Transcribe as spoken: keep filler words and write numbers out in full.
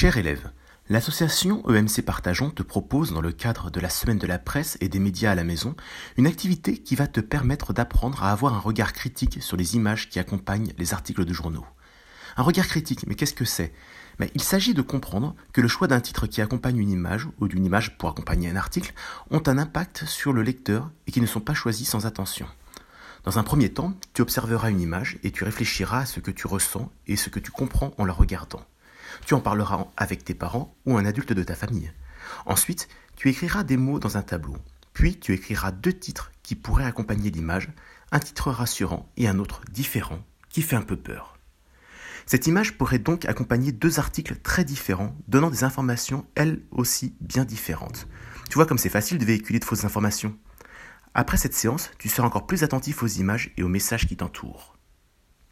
Cher élève, l'association E M C Partageons te propose, dans le cadre de la semaine de la presse et des médias à la maison, une activité qui va te permettre d'apprendre à avoir un regard critique sur les images qui accompagnent les articles de journaux. Un regard critique, mais qu'est-ce que c'est ? Mais il s'agit de comprendre que le choix d'un titre qui accompagne une image, ou d'une image pour accompagner un article, ont un impact sur le lecteur et qui ne sont pas choisis sans attention. Dans un premier temps, tu observeras une image et tu réfléchiras à ce que tu ressens et ce que tu comprends en la regardant. Tu en parleras avec tes parents ou un adulte de ta famille. Ensuite, tu écriras des mots dans un tableau. Puis, tu écriras deux titres qui pourraient accompagner l'image, un titre rassurant et un autre différent, qui fait un peu peur. Cette image pourrait donc accompagner deux articles très différents, donnant des informations elles aussi bien différentes. Tu vois comme c'est facile de véhiculer de fausses informations. Après cette séance, tu seras encore plus attentif aux images et aux messages qui t'entourent.